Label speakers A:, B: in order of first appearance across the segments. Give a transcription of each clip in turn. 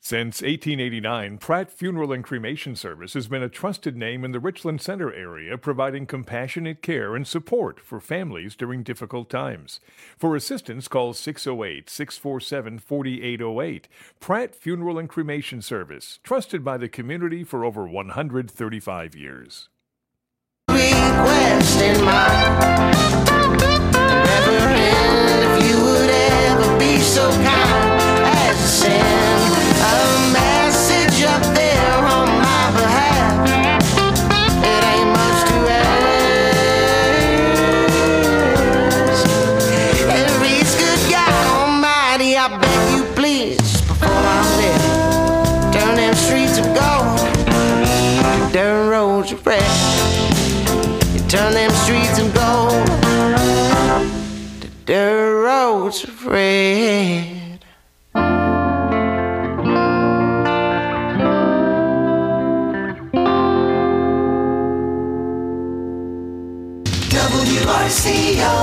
A: Since 1889, Pratt Funeral and Cremation Service has been a trusted name in the Richland Center area, providing compassionate care and support for families during difficult times. For assistance, call 608-647-4808. Pratt Funeral and Cremation Service, trusted by the community for over 135 years.
B: Request in mind, Reverend, if you would ever be so kind as to send a message up there on my behalf. It ain't much to ask. And reach good God Almighty, I beg you please, before I'm dead, turn them streets of gold, dirt roads of red. Turn them streets of gold to dirt roads of red.
C: WRCO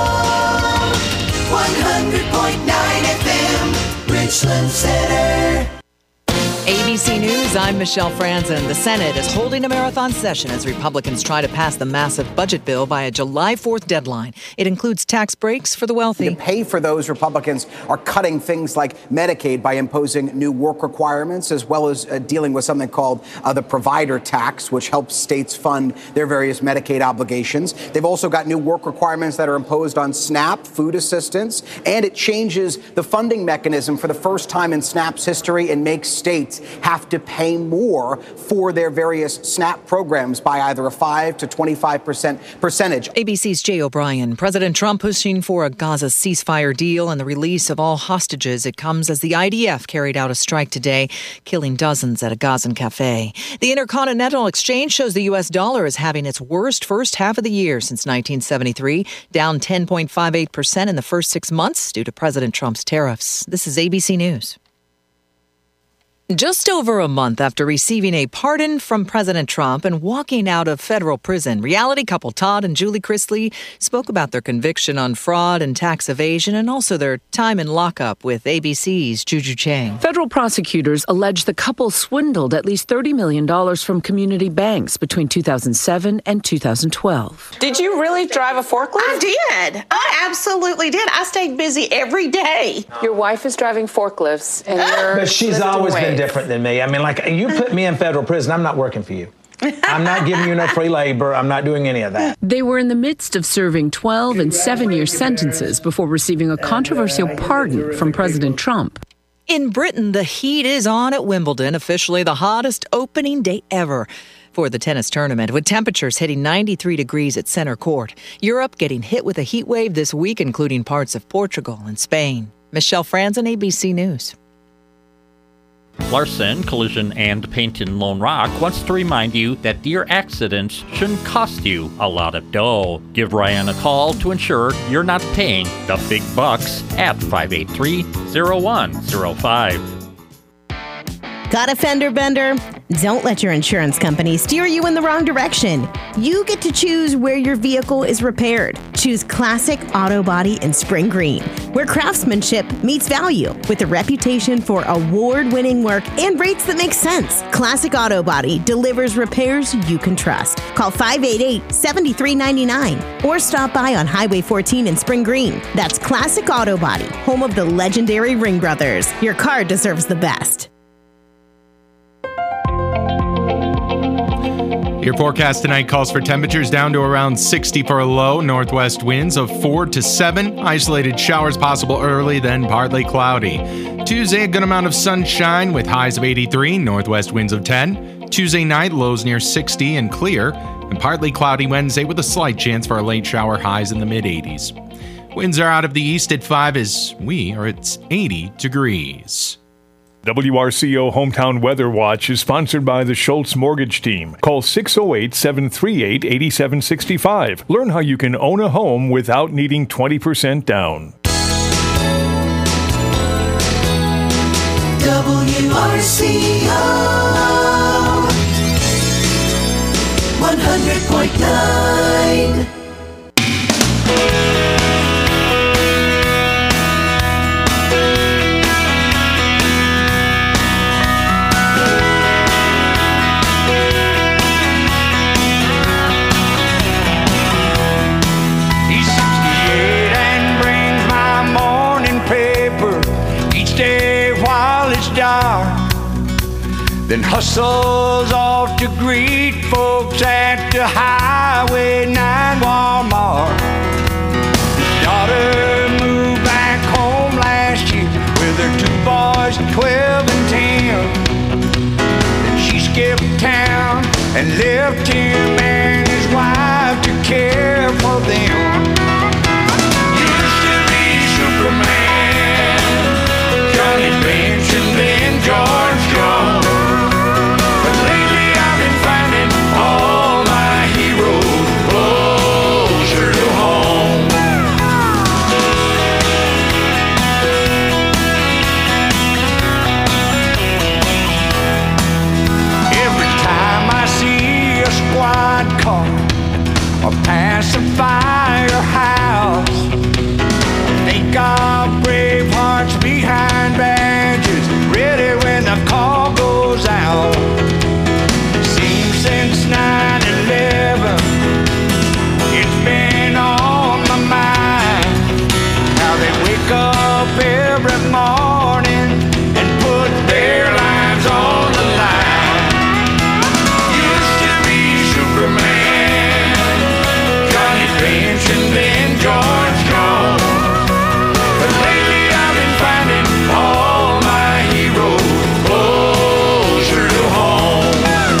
C: 100.9 FM, Richland Center.
D: ABC News, I'm Michelle Franzen. The Senate is holding a marathon session as Republicans try to pass the massive budget bill by a July 4th deadline. It includes tax breaks for the wealthy.
E: To pay for those, Republicans are cutting things like Medicaid by imposing new work requirements, as well as dealing with something called the provider tax, which helps states fund their various Medicaid obligations. They've also got new work requirements that are imposed on SNAP, food assistance, and it changes the funding mechanism for the first time in SNAP's history and makes states have to pay more for their various SNAP programs by either a 5 to 25% percentage.
D: ABC's Jay O'Brien. President Trump pushing for a Gaza ceasefire deal and the release of all hostages. It comes as the IDF carried out a strike today, killing dozens at a Gazan cafe. The Intercontinental Exchange shows the U.S. dollar is having its worst first half of the year since 1973, down 10.58% in the first 6 months due to President Trump's tariffs. This is ABC News. Just over a month after receiving a pardon from President Trump and walking out of federal prison, reality couple Todd and Julie Chrisley spoke about their conviction on fraud and tax evasion and also their time in lockup with ABC's Juju Chang.
F: Federal prosecutors allege the couple swindled at least $30 million from community banks between 2007 and 2012.
G: Did you really drive a forklift?
H: I did. I absolutely did. I stayed busy every day.
G: Your wife is driving forklifts, and you're
I: But she's always been different than me. I mean, like, you put me in federal prison, I'm not working for you. I'm not giving you no free labor. I'm not doing any of that.
F: They were in the midst of serving 12 and 7-year sentences before receiving a controversial pardon from President Trump.
D: In Britain, the heat is on at Wimbledon, officially the hottest opening day ever for the tennis tournament, with temperatures hitting 93 degrees at center court. Europe getting hit with a heat wave this week, including parts of Portugal and Spain. Michelle Franzen, ABC News.
J: Larson Collision and Paint in Lone Rock wants to remind you that deer accidents shouldn't cost you a lot of dough. Give Ryan a call to ensure you're not paying the big bucks at 583-0105.
K: Got a fender bender? Don't let your insurance company steer you in the wrong direction. You get to choose where your vehicle is repaired. Choose Classic Auto Body in Spring Green, where craftsmanship meets value with a reputation for award-winning work and rates that make sense. Classic Auto Body delivers repairs you can trust. Call 588-7399 or stop by on Highway 14 in Spring Green. That's Classic Auto Body, home of the legendary Ring Brothers. Your car deserves the best.
L: Your forecast tonight calls for temperatures down to around 60 for a low, northwest winds of 4 to 7, isolated showers possible early, then partly cloudy. Tuesday, a good amount of sunshine with highs of 83, northwest winds of 10. Tuesday night, lows near 60 and clear, and partly cloudy Wednesday with a slight chance for a late shower, highs in the mid-80s. Winds are out of the east at 5 as we are at 80 degrees.
A: WRCO Hometown Weather Watch is sponsored by the Schultz Mortgage Team. Call 608-738-8765. Learn how you can own a home without needing 20% down.
C: WRCO 100.9.
M: it's dark, then hustles off to greet folks at the Highway 9 Walmart. Daughter moved back home last year with her 2 boys, 12 and 10. Then she skipped town and left him and his wife to care for them. Used to be Superman, Johnny Bench and then George Jones. But lately I've been finding all my heroes closer to home. Every time I see a squad car or pass a firehouse, think of brave hearts behind badges, ready when the call goes out. Seems since 9/11, it's been on my mind how they wake up every morning and put their lives on the line. Used to be Superman, Johnny Bench and then George Jones. But lately I've been finding all my heroes closer to home.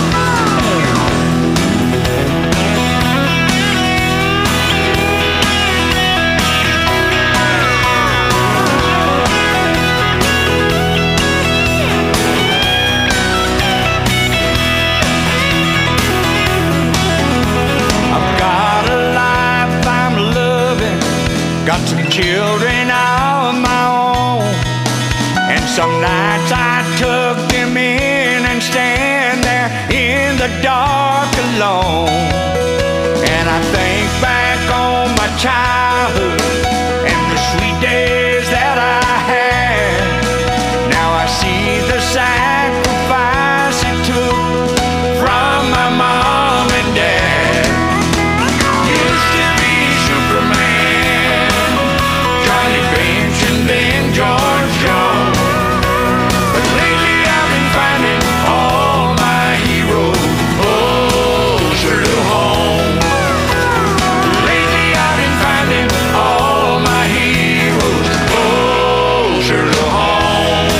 M: I've got a life I'm loving, got some children of my own, and some nights I tuck them in and stand there in the dark alone. And I think back on my childhood and the sweet days that I had. Now I see the sacrifice it took from my mom and dad. Used to be Superman, Johnny Bench and then George Jones. But lately I've been finding all my heroes closer to home. Lately I've been finding all my heroes closer to home.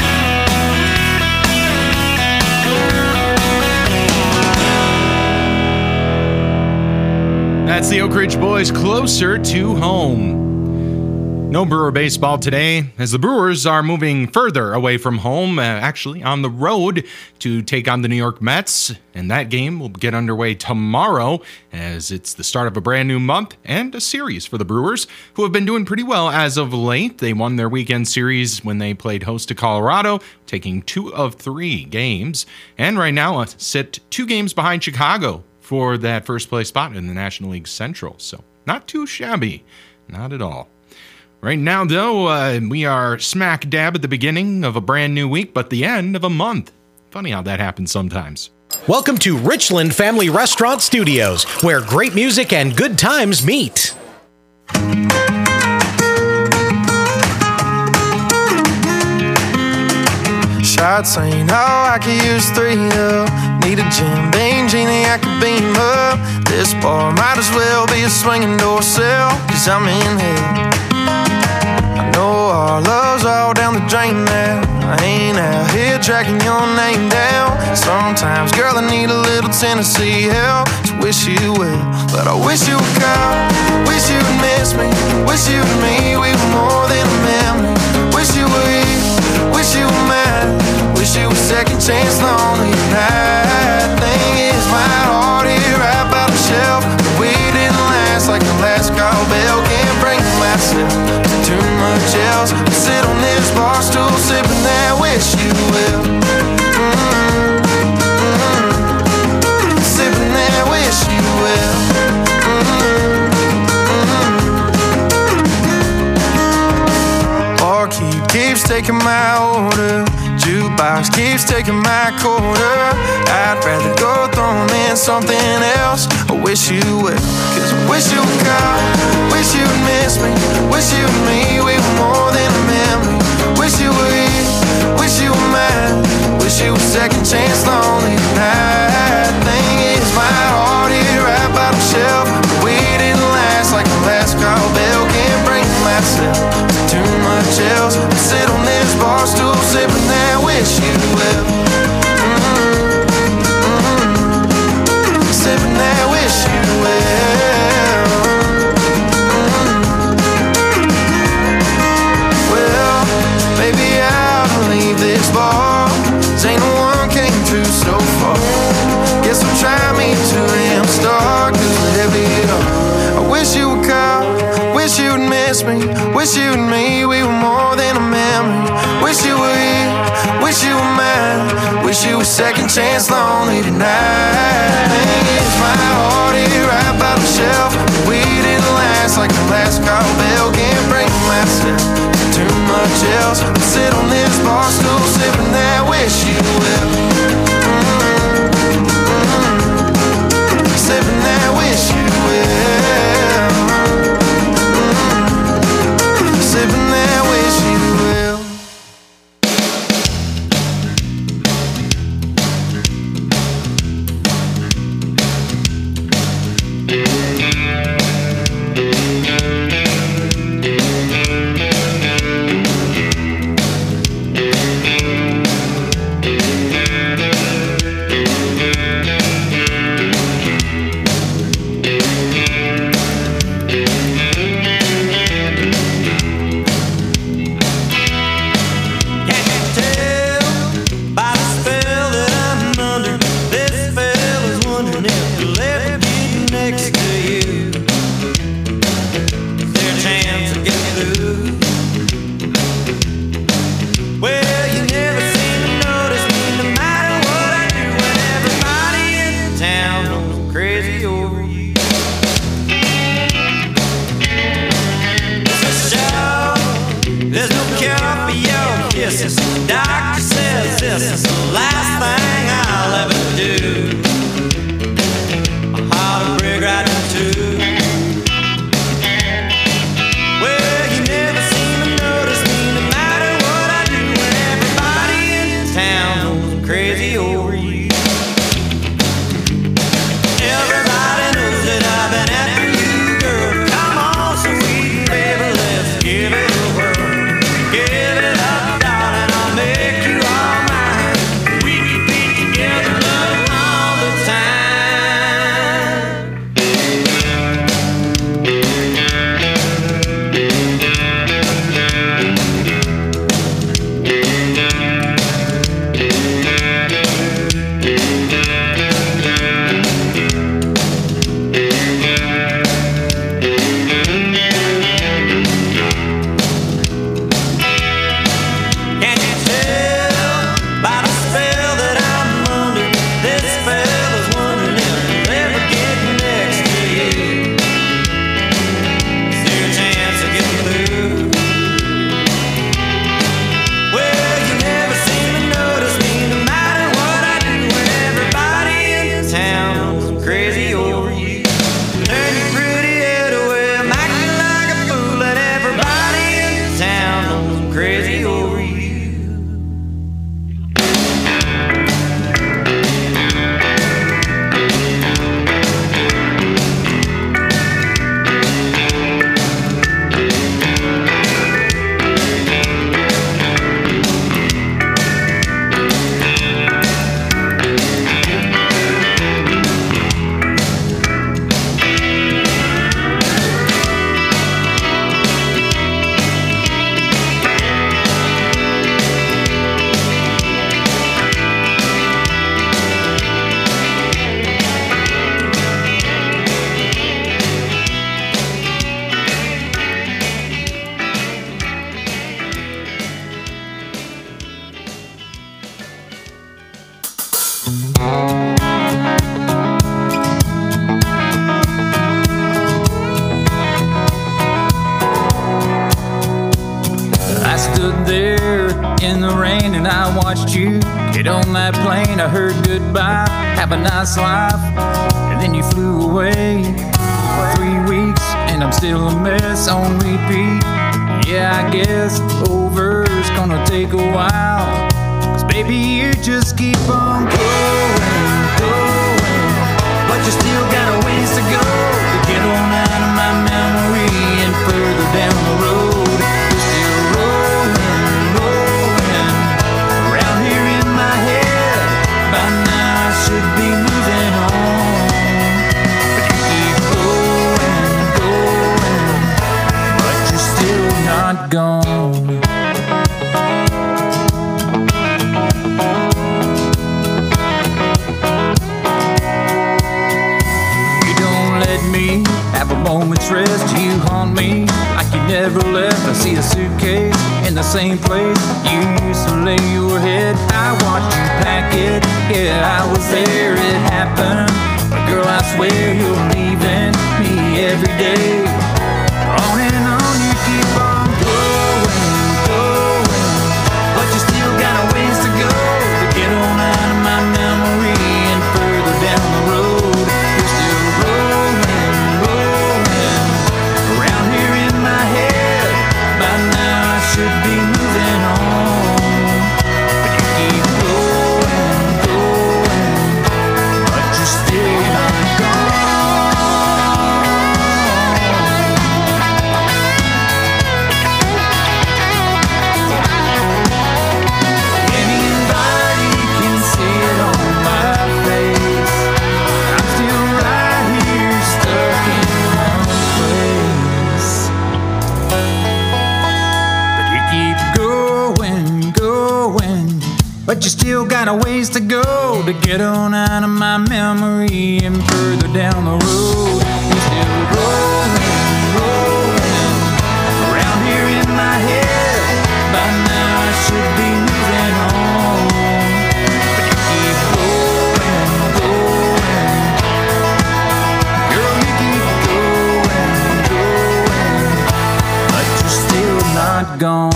L: That's the Oak Ridge Boys, Closer to Home. No Brewer baseball today, as the Brewers are moving further away from home, actually on the road to take on the New York Mets. And that game will get underway tomorrow, as it's the start of a brand new month and a series for the Brewers, who have been doing pretty well as of late. They won their weekend series when they played host to Colorado, taking 2 of 3 games. And right now sit 2 games behind Chicago for that first place spot in the National League Central. So not too shabby, not at all. Right now, though, we are smack dab at the beginning of a brand new week, but the end of a month. Funny how that happens sometimes.
N: Welcome to Richland Family Restaurant Studios, where great music and good times meet.
O: Shots ain't all I could use 3 of. Need a Jim Beam genie I could beam up. This bar might as well be a swinging door cell, 'cause I'm in hell. I know our love's all down the drain now. I ain't out here tracking your name down. Sometimes, girl, I need a little Tennessee help. So wish you well, but I wish you would call. Wish you would miss me. Wish you and me, we were more than a memory. Wish you were here. Wish you were mine. Wish you were second chance lonely tonight. Thing is, my heart here right by the shelf. We didn't last like the last call bell. Can't bring myself to too much else. I sit on this bar stool sipping that wish you will. Sipping that wish you will. Barkeep keeps taking my order. Jukebox box keeps taking my quarter. I'd rather go throw them in something else. I wish you would, 'cause I wish you would call, wish you would miss me, wish you and me, we were more than a memory. Wish you were here, wish you were mine, wish you were second chance lonely tonight. Thing is, my heart here right by the shelf, we didn't last like the last call bell. Can't bring myself to too much else. Sit on this bar stool sipping that wish you well. Sipping that wish you well. Well, maybe I'll leave this bar, 'cause ain't no one came through so far. Guess I'll try me to them start, 'cause heavy it up. I wish you would call, wish you would miss me, wish you and me, we were more than a memory. Wish you were here, wish you were mine, wish you were second chance lonely tonight. Thing is, my heart here right by the shelf, we didn't last like the last call bell. Can't bring myself to too much else. Sit on this bar stool sipping that wish you will. Sipping that wish you will. Sipping that wish you will.
P: watched you get on that plane. I heard goodbye, have a nice life, and then you flew away. 3 weeks, and I'm still a mess on repeat. Yeah, I guess over's gonna take a while, 'cause baby, you just keep on going, but you still got a ways to go to get on out of my memory and further down the road. You're still rolling around here in my head. By now I should be moving on, but you keep going, but you're still not gone. Have a moment's rest, you haunt me like you never left. I see a suitcase in the same place you used to lay your head. I watched you pack it, yeah, I was there, it happened. But girl, I swear you're leaving me every day. On and on you keep on going, but you still got a ways to go to get on out of my memory and further down the road. You're still rolling around here in my head. By now I should be moving on, but you keep going, but you're still not Anybody can see it on my face. I'm still right here stuck in one place. But you keep going, but you still got a ways to go to get on out of my memory and further down the road. You're still rolling around here in my head. By now I should be moving on, but you keep going, girl, you keep going, but you're still not gone.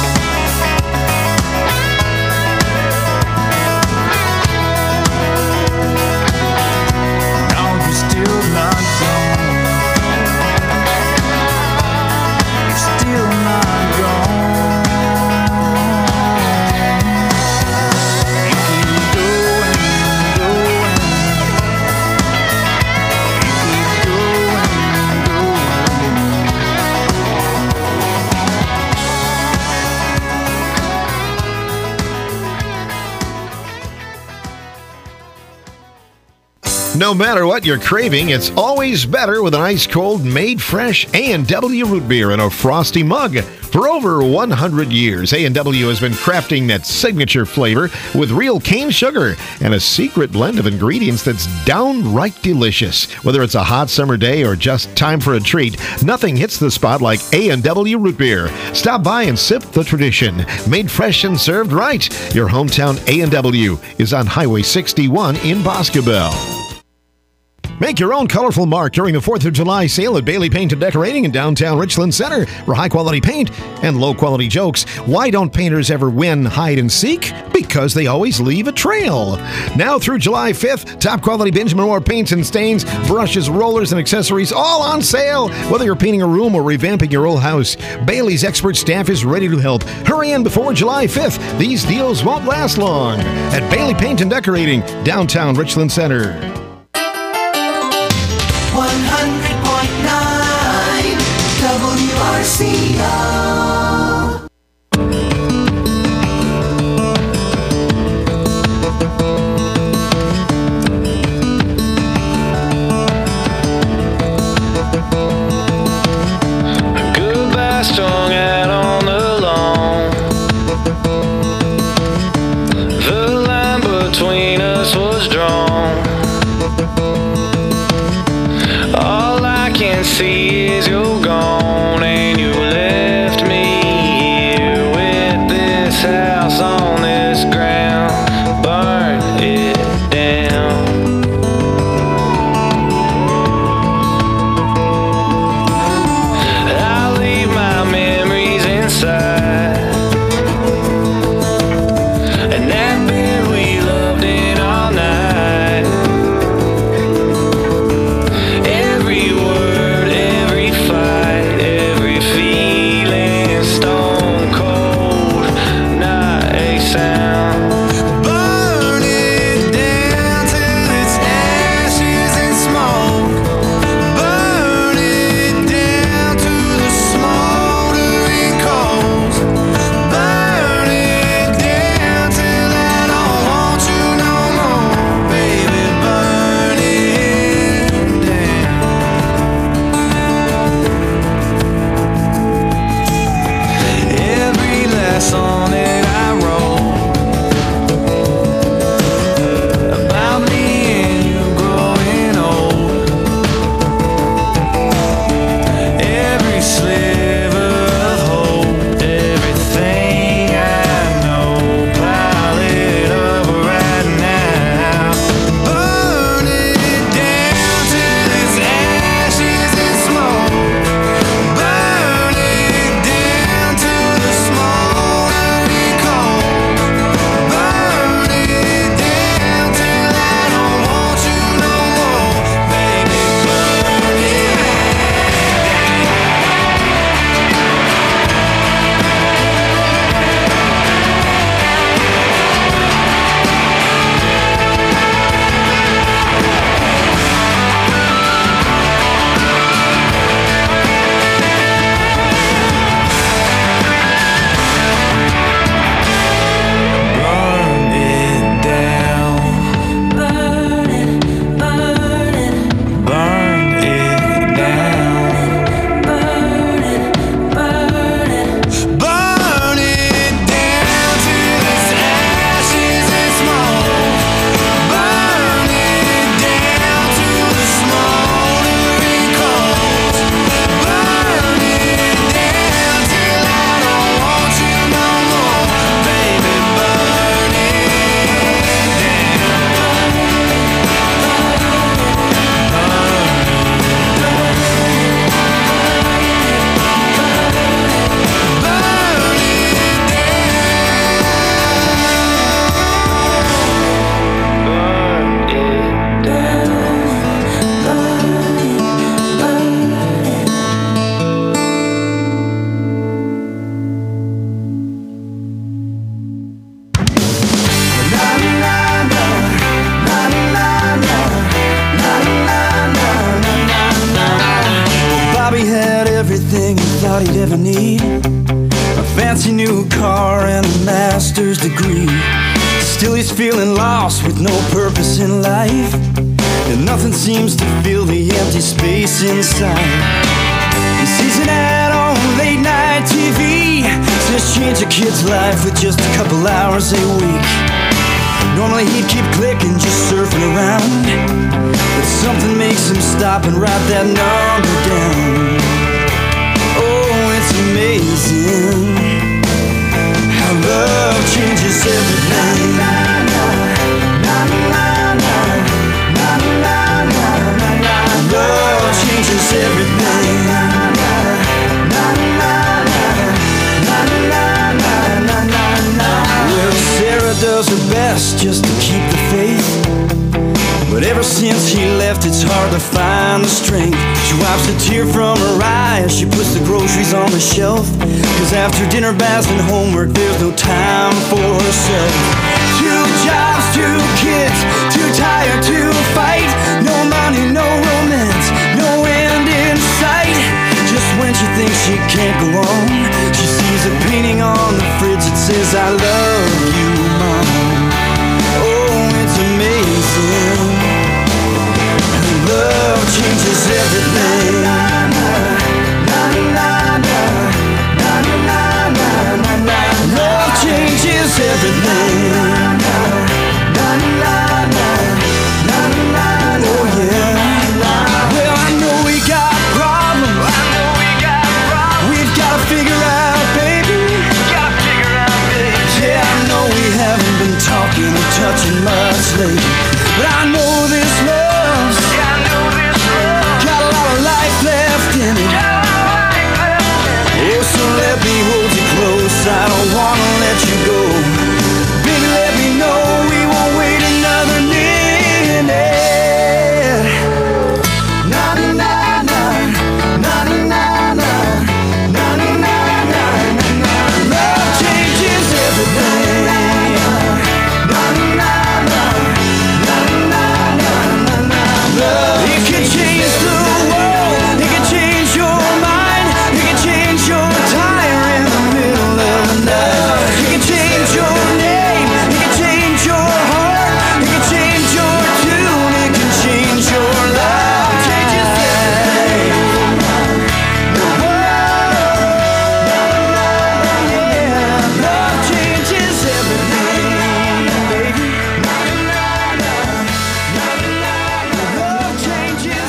Q: No matter what you're craving, it's always better with an ice-cold, made-fresh A&W root beer in a frosty mug. For over 100 years, A&W has been crafting that signature flavor with real cane sugar and a secret blend of ingredients that's downright delicious. Whether it's a hot summer day or just time for a treat, nothing hits the spot like A&W root beer. Stop by and sip the tradition. Made fresh and served right. Your hometown A&W is on Highway 61 in Boscobel. Make your own colorful mark during the 4th of July sale at Bailey Paint and Decorating in downtown Richland Center. For high-quality paint and low-quality jokes, why don't painters ever win hide and seek? Because they always leave a trail. Now through July 5th, top-quality Benjamin Moore paints and stains, brushes, rollers, and accessories all on sale. Whether you're painting a room or revamping your old house, Bailey's expert staff is ready to help. Hurry in before July 5th. These deals won't last long. At Bailey Paint and Decorating, downtown Richland Center.
C: 100.9 WRCO.
R: Goodbye strung out on the lawn. The line between us was drawn. All I can see is you're gone, and you left me here with this house on this ground. Burn it down. I'll leave my memories inside, and
P: he'd ever need. A fancy new car and a master's degree. Still he's feeling lost with no purpose in life, and nothing seems to fill the empty space inside. He sees an ad on late night TV, says change a kid's life with just a couple hours a week. Normally he'd keep clicking, just surfing around, but something makes him stop and write that number down. Oh, it's amazing how love changes everything. Love changes everything. Well, Sarah does her best just to keep the faith, but ever since he left, it's hard to find the strength. She wipes a tear from her eye as she puts the groceries on the shelf, 'cause after dinner, baths and homework, there's no time for herself. 2 jobs, 2 kids, too tired to fight. No money, no romance, no end in sight. Just when she thinks she can't go on, she sees a painting on the fridge that says, I love you, Mom. Oh, it's amazing. Love changes everything. Love changes everything. Oh yeah. Well, I know we got problems. We've got to figure out, baby. Yeah, I know we haven't been talking or touching much lately, but I know this love's got a lot of life left in it. Oh, so let me hold you close, I don't wanna let you go. Baby, let me know we won't wait another minute. Na-na-na-na, na-na-na-na, na-na-na-na. Love changes everything. Na-na-na-na, na-na-na-na. It can change the world, it can change your mind, it can change your tire in the middle of the night. It can change your name, it can change your heart, it can change your tune, it can change your life. Changes everything. Love changes everything, baby. Love changes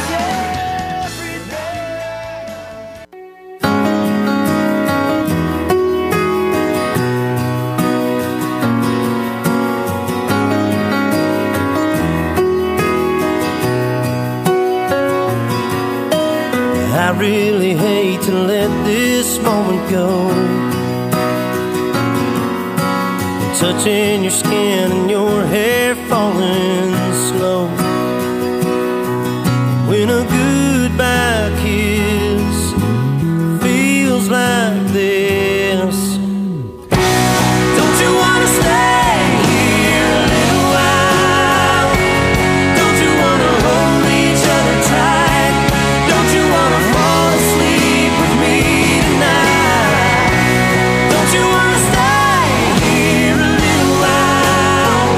S: I really hate to let this moment go. Touching your skin and your hair falling slow. When a goodbye kiss feels like this. Don't you wanna stay here a little while? Don't you wanna hold each other tight? Don't you wanna fall asleep with me tonight? Don't you wanna stay here a little while?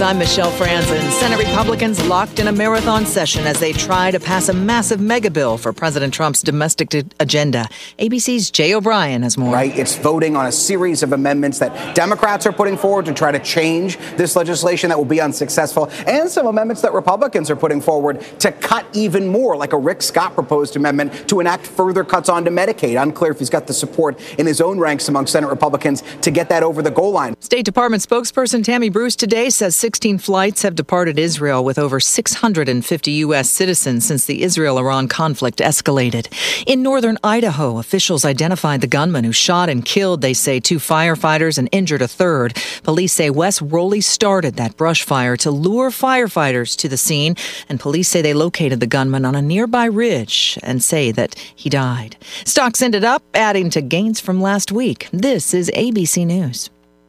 D: I'm Michelle Franzen. Senate Republicans locked in a marathon session as they try to pass a massive mega bill for President Trump's domestic agenda. ABC's Jay O'Brien has more.
E: Right, it's voting on a series of amendments that Democrats are putting forward to try to change this legislation that will be unsuccessful, and some amendments that Republicans are putting forward to cut even more, like a Rick Scott proposed amendment to enact further cuts onto Medicaid. Unclear if he's got the support in his own ranks among Senate Republicans to get that over the goal line.
D: State Department spokesperson Tammy Bruce today says 16 flights have departed Israel with over 650 U.S. citizens since the Israel-Iran conflict escalated. In northern Idaho, officials identified the gunman who shot and killed, they say, 2 firefighters and injured a third. Police say Wes Rowley started that brush fire to lure firefighters to the scene, and police say they located the gunman on a nearby ridge and say that he died. Stocks ended up adding to gains from last week. This is ABC News.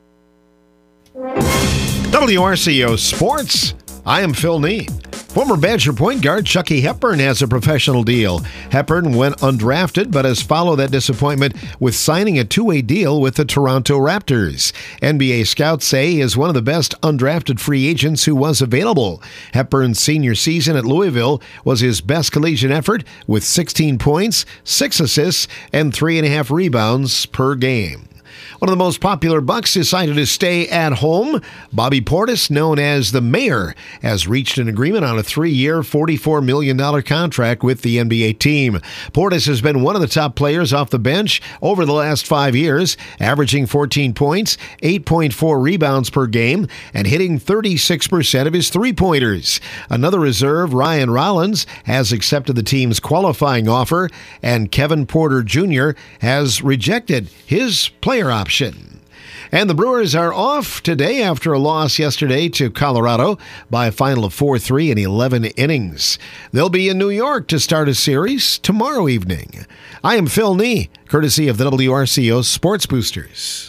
Q: WRCO Sports. I am Phil Nee. Former Badger point guard Chucky Hepburn has a professional deal. Hepburn went undrafted, but has followed that disappointment with signing a 2-way deal with the Toronto Raptors. NBA scouts say he is one of the best undrafted free agents who was available. Hepburn's senior season at Louisville was his best collegiate effort with 16 points, 6 assists, and 3.5 rebounds per game. One of the most popular Bucks decided to stay at home. Bobby Portis, known as the Mayor, has reached an agreement on a 3-year, $44 million contract with the NBA team. Portis has been one of the top players off the bench over the last 5 years, averaging 14 points, 8.4 rebounds per game, and hitting 36% of his three-pointers. Another reserve, Ryan Rollins, has accepted the team's qualifying offer, and Kevin Porter Jr. has rejected his player option. And the Brewers are off today after a loss yesterday to Colorado by a final of 4-3 in 11 innings. They'll be in New York to start a series tomorrow evening. I am Phil Nee, courtesy of the WRCO Sports Boosters.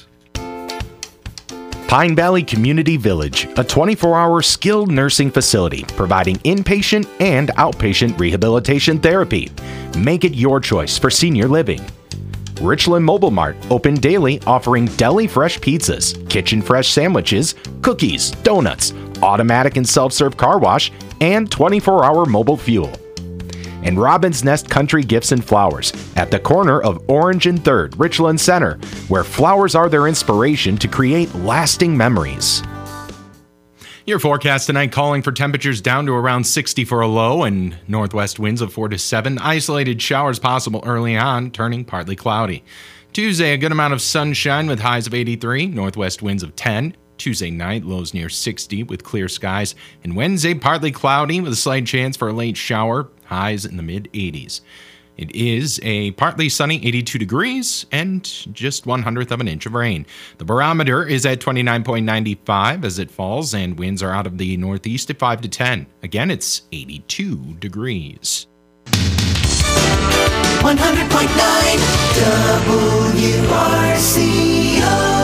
T: Pine Valley Community Village, a 24-hour skilled nursing facility providing inpatient and outpatient rehabilitation therapy. Make it your choice for senior living. Richland Mobile Mart, open daily, offering deli fresh pizzas, kitchen fresh sandwiches, cookies, donuts, automatic and self-serve car wash, and 24-hour mobile fuel. And Robin's Nest Country Gifts and Flowers at the corner of Orange and 3rd, Richland Center, where flowers are their inspiration to create lasting memories.
L: Your forecast tonight calling for temperatures down to around 60 for a low and northwest winds of 4 to 7. Isolated showers possible early on, turning partly cloudy. Tuesday, a good amount of sunshine with highs of 83, northwest winds of 10. Tuesday night, lows near 60 with clear skies. And Wednesday, partly cloudy with a slight chance for a late shower, highs in the mid-80s. It is a partly sunny 82 degrees and just 1/100th of an inch of rain. The barometer is at 29.95 as it falls, and winds are out of the northeast at 5 to 10. Again, it's 82 degrees.
C: 100.9 WRCO.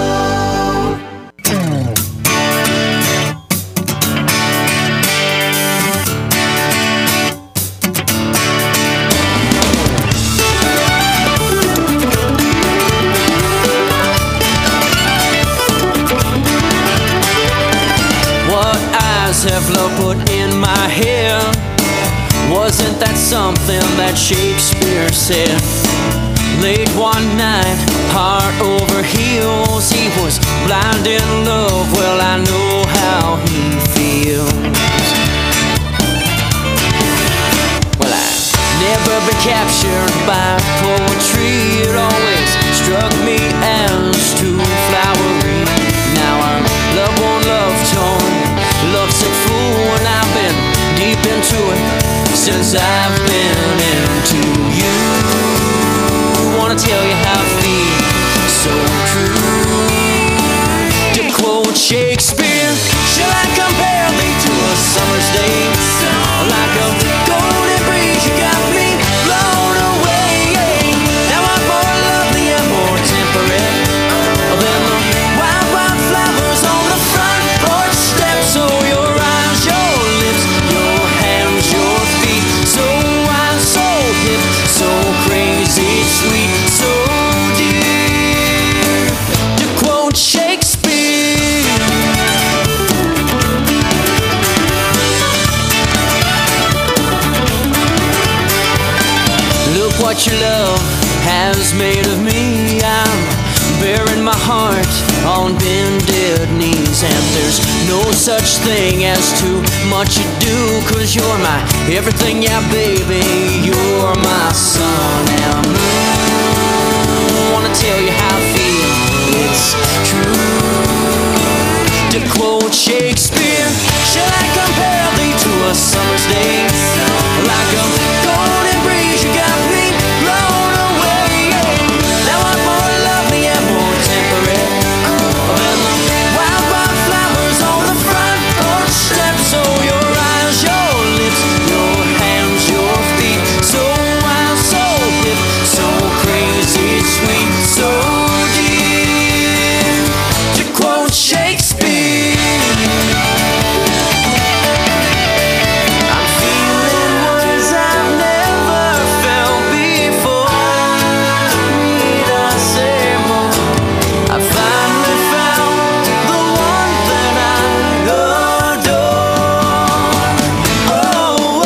S: Have love put in my head? Wasn't that something that Shakespeare said? Late one night, heart over heels, he was blind in love. Well, I know how he feels. Well, I've never been captured by poetry. It always struck me as too flowery. Now I'm love on love torn, lovesick fool, and I've been deep into it since I've been into you. Wanna tell you how I feel, so true. To quote Shakespeare, shall I compare thee to a summer's day? Like a golden breeze, you got me blown away. Now I'm more lovely and more temperate than the wild, wild flowers on the front porch steps. So your eyes, your lips, your hands, your feet, so wild, so hip, so crazy, sweet, so what your love has made of me. I'm bearing my heart on bended knees, and there's no such thing as too much you do, 'cause you're my everything, yeah baby, you're my sun. And I wanna tell you how I feel, it's true. To quote Shakespeare, shall I compare thee to a summer's day? Like a golden breeze, you got me blown away. Now what more lovely and more temperate than the wild flowers on the front porch steps? So your eyes, your lips, your hands, your feet, so wild, so hip, so crazy, sweet, so deep. To quote Shakespeare, I'm feeling words I've never felt before. Need I say more? I finally found the one that I adore. Oh,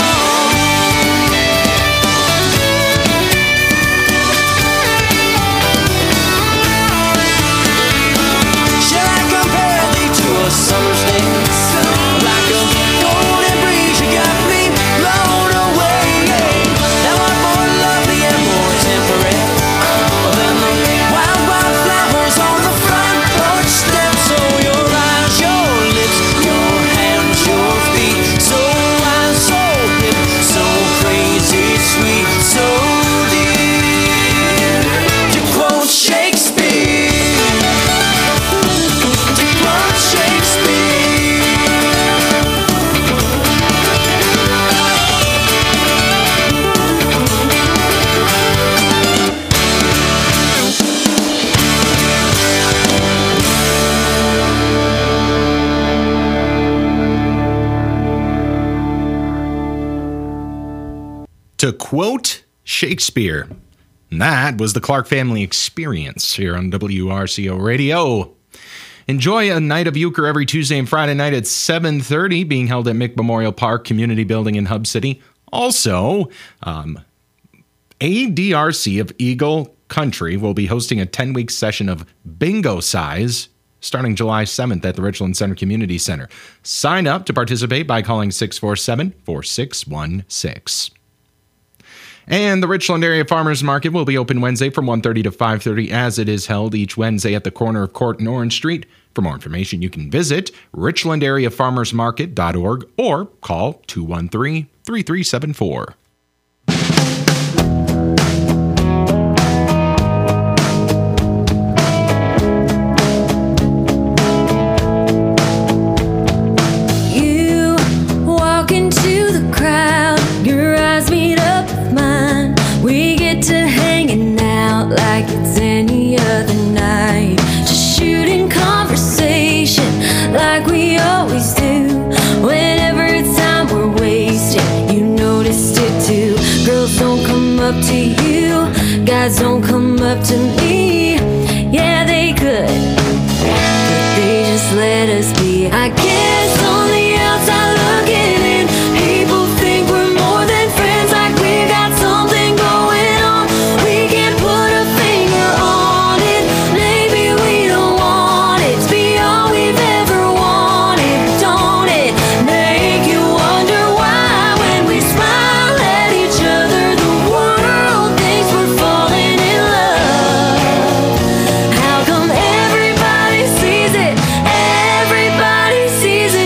S: shall I compare thee to a summer's day? Like a golden breeze, you got me blown away. Now what more lovely and more temperate than the wild flowers on the front porch steps? So your eyes, your lips, your hands, your feet, so wild, so hip, so crazy, sweet, so deep. To quote Shakespeare, to quote Shakespeare.
L: To quote Shakespeare. And that was the Clark Family Experience here on WRCO Radio. Enjoy a night of euchre every Tuesday and Friday night at 7:30, being held at Mick Memorial Park Community Building in Hub City. Also, ADRC of Eagle Country will be hosting a 10-week session of Bingo Size starting July 7th at the Richland Center Community Center. Sign up to participate by calling 647-4616. And the Richland Area Farmers Market will be open Wednesday from 1:30 to 5:30, as it is held each Wednesday at the corner of Court and Orange Street. For more information, you can visit richlandareafarmersmarket.org or call 213-3374.
U: You walk into the crowd, your eyes meet up with mine. We get to hanging out like it's any other night, just shooting conversation like we always do. Whenever it's time we're wasting, you noticed it too. Girls don't come up to you, guys don't come up to me. Yeah, they could, but they just let us be. I guess on the outside looking in, people think we're more than friends, like we got something going on. We can't put a finger on it. Maybe we don't want it to be all we've ever wanted. Don't it make you wonder why, when we smile at each other, the world thinks we're falling in love? How come everybody sees it? Everybody sees it.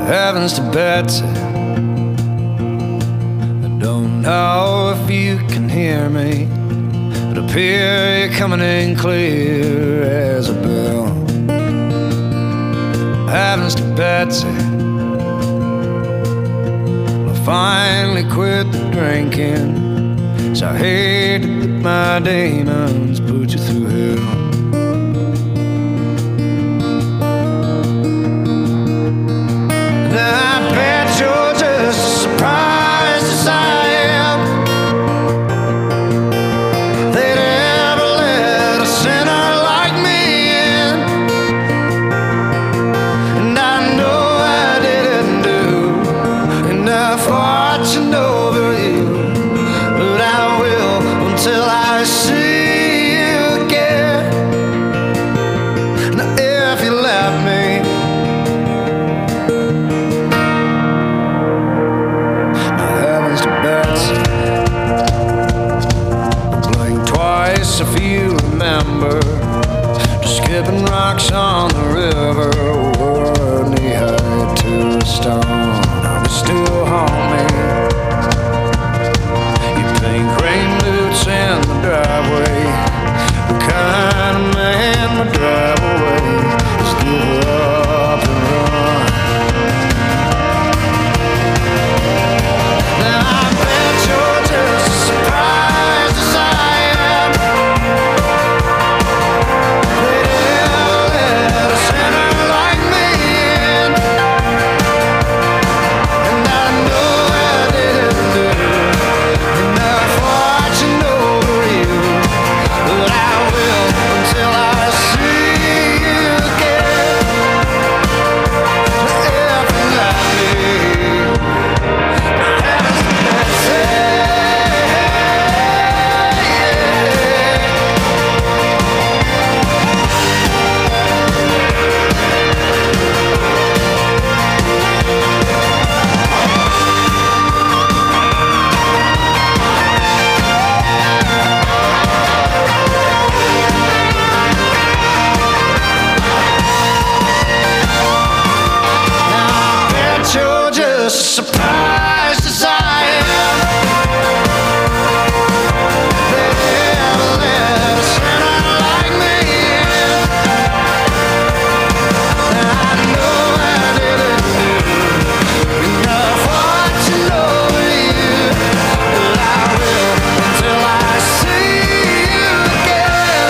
M: Heavens to Betsy. I don't know if you can hear me, but up here you're coming in clear as a bell. Heavens to Betsy. I finally quit the drinking, so I hate to let my demons put you through hell. I bet you're just as surprised as I am. They'd ever let a sinner like me in. And I know I didn't do enough watching over you, but I will until I see you again. Now if you left me, if you remember, just skipping rocks on the river, were knee-high to a stone. Are we still homie? You pink rain boots in the driveway, the kind of man would drive away. Just give up and run. Now I bet you're just as surprised as I am. Surprised as I am, they never let a sinner like me in. I know I didn't do enough watching over you, but I will until I see you again.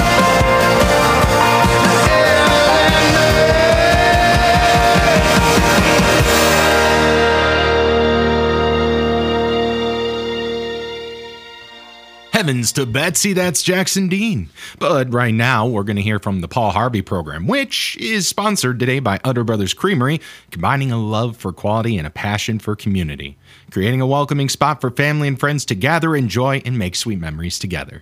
L: Heavens to Betsy, that's Jackson Dean. But right now, we're going to hear from the Paul Harvey program, which is sponsored today by Udder Brothers Creamery, combining a love for quality and a passion for community, creating a welcoming spot for family and friends to gather, enjoy, and make sweet memories together.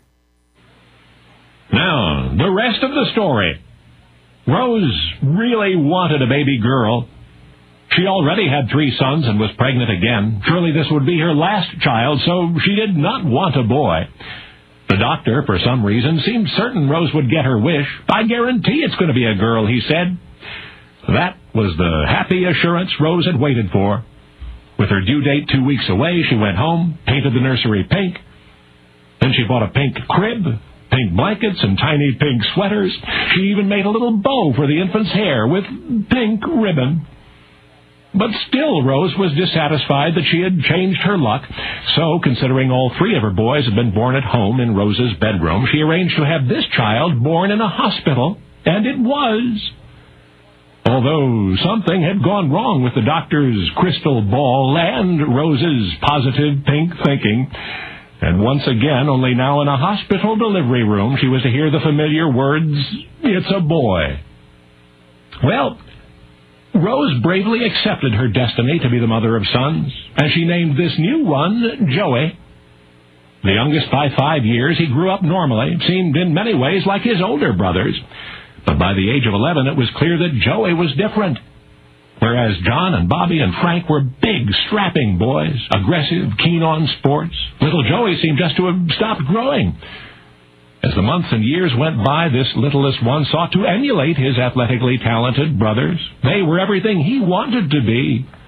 B: Now, the rest of the story. Rose really wanted a baby girl. She already had 3 sons and was pregnant again. Surely this would be her last child, so she did not want a boy. The doctor, for some reason, seemed certain Rose would get her wish. I guarantee it's going to be a girl, he said. That was the happy assurance Rose had waited for. With her due date 2 weeks away, she went home, painted the nursery pink. Then she bought a pink crib, pink blankets, and tiny pink sweaters. She even made a little bow for the infant's hair with pink ribbon. But still, Rose was dissatisfied that she had changed her luck. So, considering all 3 of her boys had been born at home in Rose's bedroom, she arranged to have this child born in a hospital. And it was. Although something had gone wrong with the doctor's crystal ball and Rose's positive pink thinking. And once again, only now in a hospital delivery room, she was to hear the familiar words, "It's a boy." Well, Rose bravely accepted her destiny to be the mother of sons, and she named this new one Joey. The youngest by 5 years, he grew up normally, seemed in many ways like his older brothers. But by the age of 11, it was clear that Joey was different. Whereas John and Bobby and Frank were big, strapping boys, aggressive, keen on sports, little Joey seemed just to have stopped growing. As the months and years went by, this littlest one sought to emulate his athletically talented brothers. They were everything he wanted to be.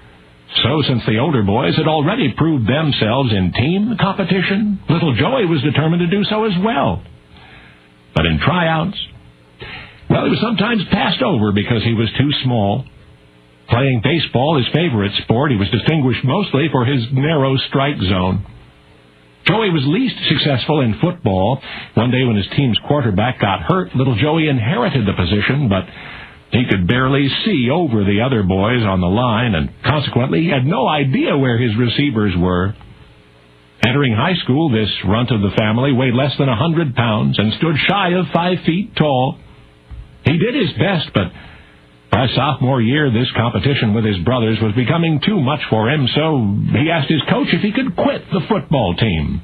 B: So since the older boys had already proved themselves in team competition, little Joey was determined to do so as well. But in tryouts, well, he was sometimes passed over because he was too small. Playing baseball, his favorite sport, he was distinguished mostly for his narrow strike zone. Joey was least successful in football. One day when his team's quarterback got hurt, little Joey inherited the position, but he could barely see over the other boys on the line, and consequently he had no idea where his receivers were. Entering high school, this runt of the family weighed less than 100 pounds and stood shy of 5 feet tall. He did his best, but by sophomore year, this competition with his brothers was becoming too much for him, so he asked his coach if he could quit the football team.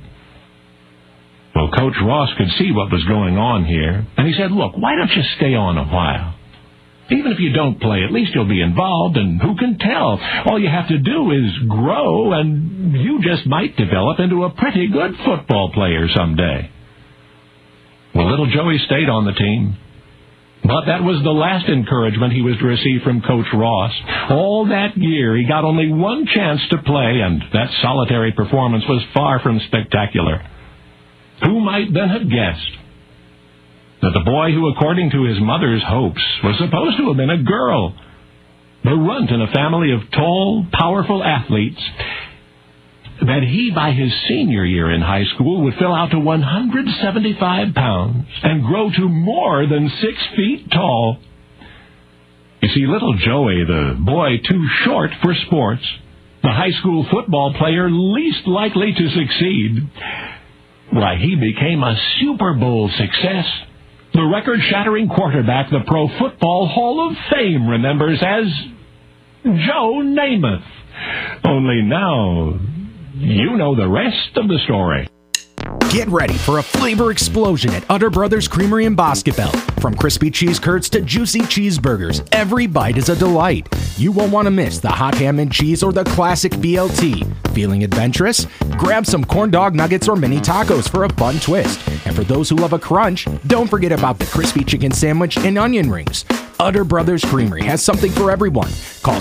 B: Well, Coach Ross could see what was going on here, and he said, "Look, why don't you stay on a while? Even if you don't play, at least you'll be involved, and who can tell? All you have to do is grow, and you just might develop into a pretty good football player someday." Well, little Joey stayed on the team. But that was the last encouragement he was to receive from Coach Ross. All that year, he got only one chance to play, and that solitary performance was far from spectacular. Who might then have guessed that the boy who, according to his mother's hopes, was supposed to have been a girl, the runt in a family of tall, powerful athletes, that he, by his senior year in high school, would fill out to 175 pounds and grow to more than 6 feet tall. You see, little Joey, the boy too short for sports, the high school football player least likely to succeed, why, he became a Super Bowl success. The record-shattering quarterback the Pro Football Hall of Fame remembers as Joe Namath. Only now, you know the rest of the story.
T: Get ready for a flavor explosion at Utter Brothers Creamery in Boscobel. From crispy cheese curds to juicy cheeseburgers, every bite is a delight. You won't want to miss the hot ham and cheese or the classic BLT. Feeling adventurous? Grab some corn dog nuggets or mini tacos for a fun twist. And for those who love a crunch, don't forget about the crispy chicken sandwich and onion rings. Utter Brothers Creamery has something for everyone. Call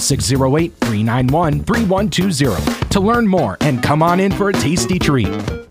T: 608-391-3120 to learn more and come on in for a tasty treat.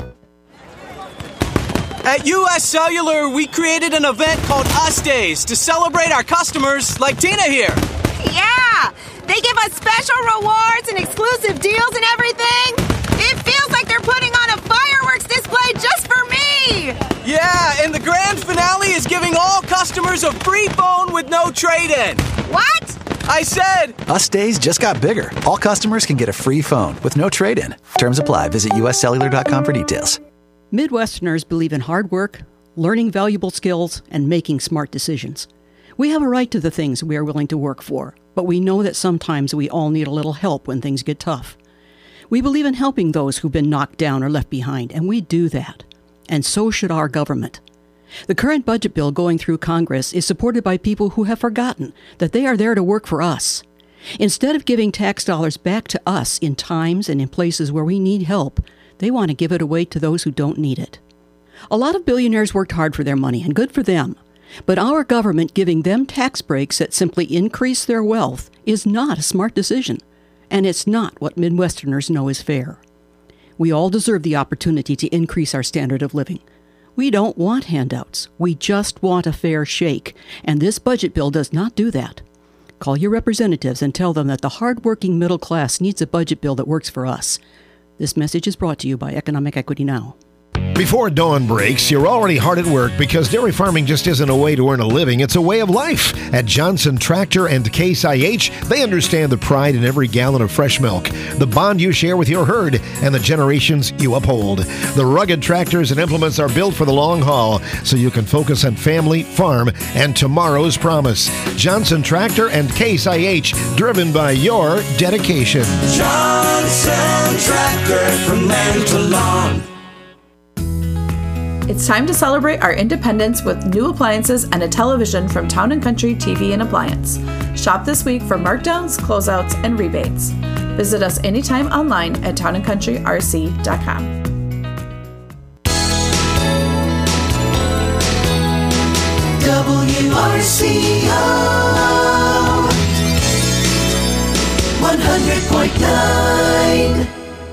H: At US Cellular, we created an event called Us Days to celebrate our customers like Tina here.
V: Yeah! They give us special rewards and exclusive deals and everything. It feels like they're putting on a fireworks display just for me!
H: Yeah, and the grand finale is giving all customers a free phone with no trade-in.
V: What?
H: I said...
W: Us Days just got bigger. All customers can get a free phone with no trade-in. Terms apply. Visit uscellular.com for details.
X: Midwesterners believe in hard work, learning valuable skills, and making smart decisions. We have a right to the things we are willing to work for, but we know that sometimes we all need a little help when things get tough. We believe in helping those who've been knocked down or left behind, and we do that. And so should our government. The current budget bill going through Congress is supported by people who have forgotten that they are there to work for us. Instead of giving tax dollars back to us in times and in places where we need help, they want to give it away to those who don't need it. A lot of billionaires worked hard for their money, and good for them. But our government giving them tax breaks that simply increase their wealth is not a smart decision. And it's not what Midwesterners know is fair. We all deserve the opportunity to increase our standard of living. We don't want handouts. We just want a fair shake. And this budget bill does not do that. Call your representatives and tell them that the hardworking middle class needs a budget bill that works for us. This message is brought to you by Economic Equity Now.
Q: Before dawn breaks, you're already hard at work because dairy farming just isn't a way to earn a living. It's a way of life. At Johnson Tractor and Case IH, they understand the pride in every gallon of fresh milk, the bond you share with your herd, and the generations you uphold. The rugged tractors and implements are built for the long haul, so you can focus on family, farm, and tomorrow's promise. Johnson Tractor and Case IH, driven by your dedication.
C: Johnson Tractor, from land to lawn.
Y: It's time to celebrate our independence with new appliances and a television from Town & Country TV and Appliance. Shop this week for markdowns, closeouts, and rebates. Visit us anytime online at townandcountryrc.com.
C: WRCO 101.9 100.9.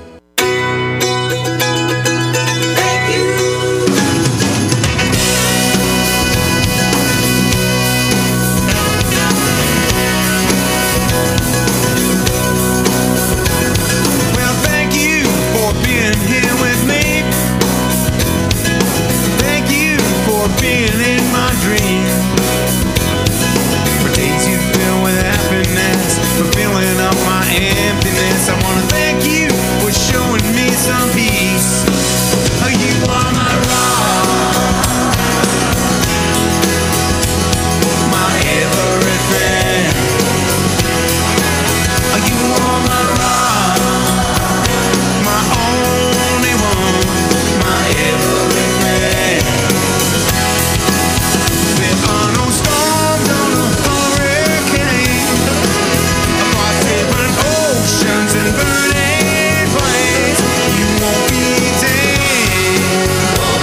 M: Being in my dream, for days you fill with happiness, for filling up my emptiness. I wanna thank you for showing me some peace. You are my rock, my everything. You are my rock, my only one, my everything. There are no storms or no hurricanes, across different oceans and burning plains. You won't be tamed.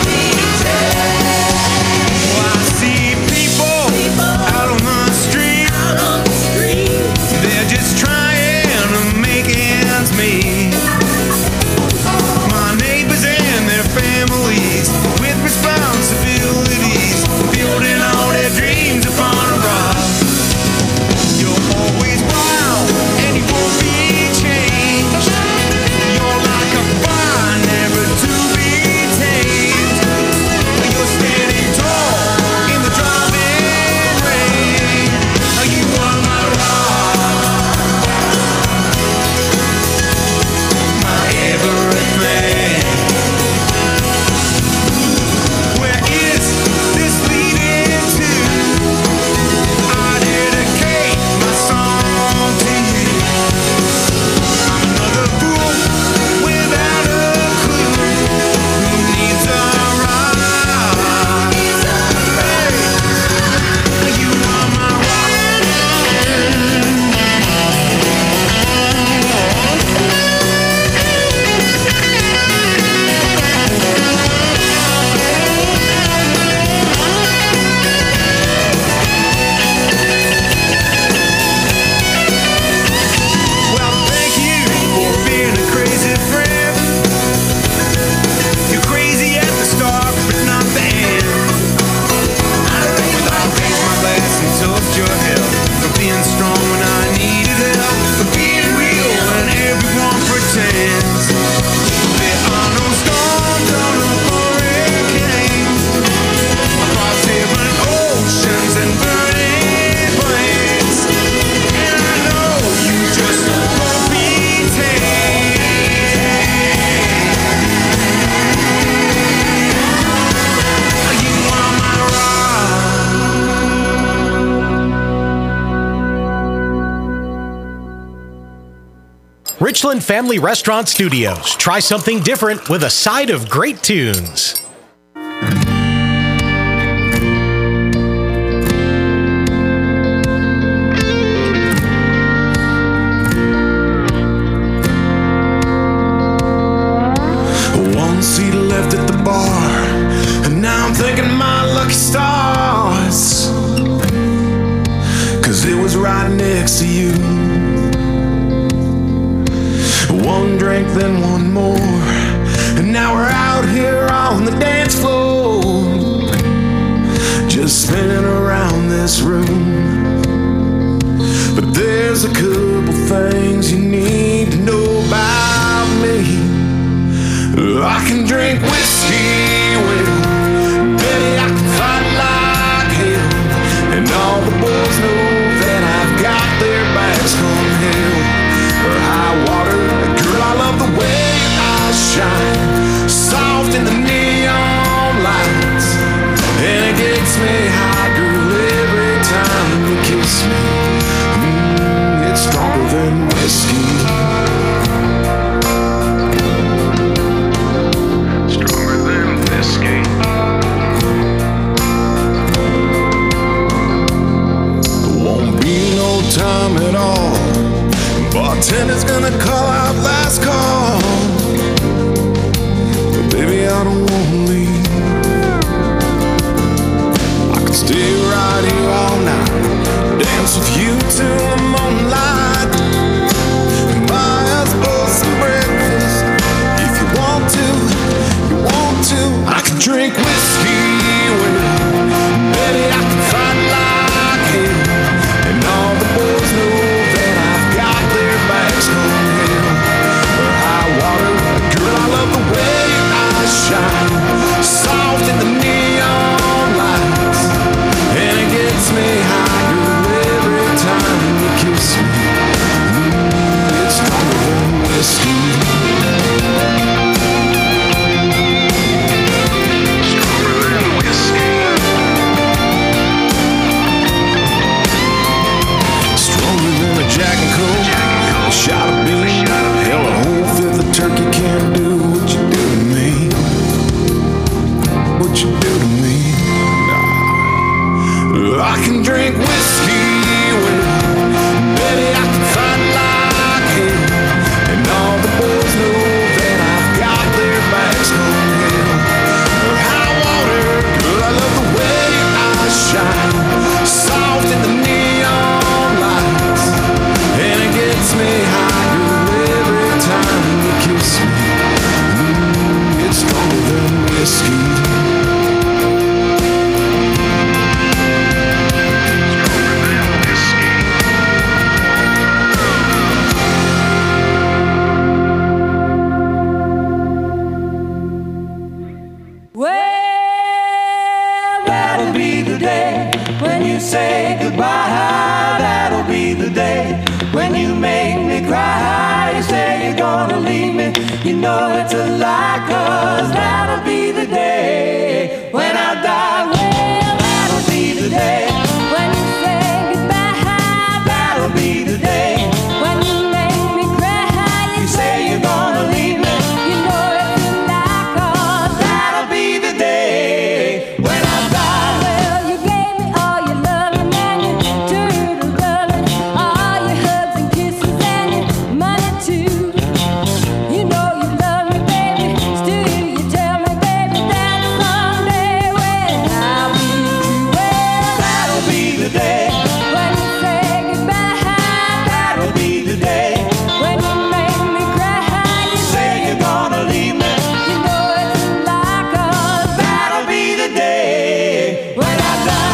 M: Well, I see people out on the street. They're just trying to make ends meet. My neighbors and their families with responsibilities, building all their dreams upon a rock. You're always wild and you won't be changed. You're like a fire never to be tamed. You're standing tall in the driving rain. You are my rock, my everything. Where is this leading to? I dedicate my song to you. I'm another fool without a clue who needs a ride. Hey, you are my Well, thank you for being a crazy friend. You're crazy at the start, but not the end. I raised my glass and took your help, for being strong when I needed help, for being real when everyone pretends. There are no storms or no hurricanes, across different oceans and burning plains. And I know you just won't be tamed. You are my
N: Richland Family Restaurant Studios. Try something different with a side of great tunes.
M: One seat left at the bar, and now I'm thanking my lucky stars, 'cause it was right next to you. One drink, then one more, and now we're out here on the dance floor, just spinning around this room. But there's a couple things you need to know about me. I can drink whiskey with Betty, I can fight like hell, and all the boys know that I've got their backs from hell or high water. Girl, I love the way your eyes shine, soft in the neon lights, and it gets me high, girl, every time you kiss me. It's stronger than whiskey. Time at all. Bartender's gonna call out last call, but baby, I don't wanna leave. I could stay right here all night, dance with you till the moonlight.
C: you're gonna leave me, you know it's a lie, 'cause that'll be the day when I die. Well, that'll be the day
U: when you say goodbye.
C: That'll be the day
U: when you make me cry.
C: You say you're gonna leave me,
U: you know it's a lie, 'cause
C: that'll be the day when I die.
U: Well, you gave me all your loving and your turtle loving, all your hugs and kisses and your money too. You know you love me, baby. Still you tell me, baby, that someday when I'll be true. Well,
C: that'll be the day
U: when you say goodbye.
C: That'll be the day
U: when you make me cry.
C: You say you're gonna leave me,
U: you know it's a lie, 'cause
C: that'll be the day when I die.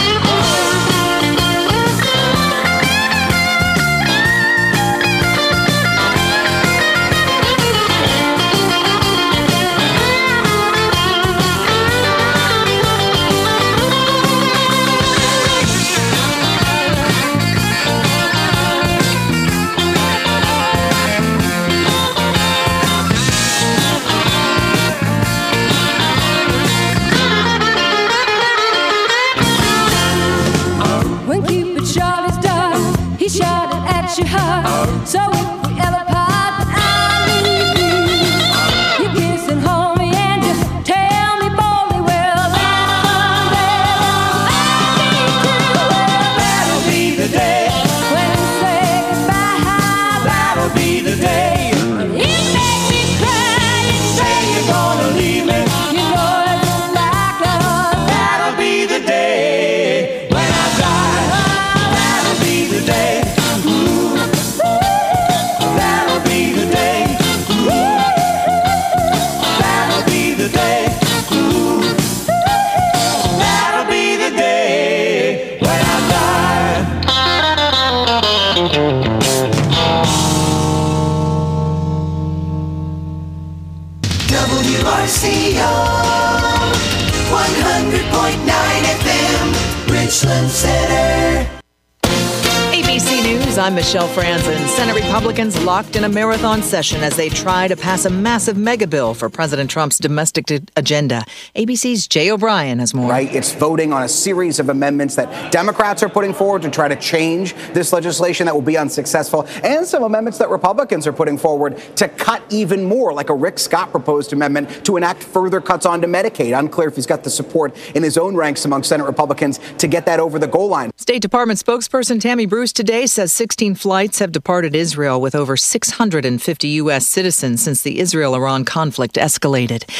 U: when Cupid shot his dart, he shot it at your heart. So if we ever part, I leave you. You kiss and hold me and you tell me boldly, well, someday I'll be true. Well,
C: that'll be the day
U: when you say goodbye.
C: That'll be the day
U: you make me cry. You
C: say you're gonna leave me,
U: you know it's a lie, 'cause
C: that'll be the day when I die. That'll be the day. Ooh. That'll be the day. Ooh. That'll be the day. Ooh. That'll be the day when I die. WRCO 100.9 FM, Richland Center.
D: ABC News, I'm Michelle Franzen. Senate Republicans locked in a marathon session as they try to pass a massive mega bill for President Trump's domestic agenda. ABC's Jay O'Brien has more.
E: Right, it's voting on a series of amendments that Democrats are putting forward to try to change this legislation that will be unsuccessful, and some amendments that Republicans are putting forward to cut even more, like a Rick Scott proposed amendment to enact further cuts onto Medicaid. Unclear if he's got the support in his own ranks among Senate Republicans to get that over the goal line.
D: State Department spokesperson Tammy Bruce today says 16 flights have departed Israel with over 650 U.S. citizens since the Israel-Iran conflict escalated.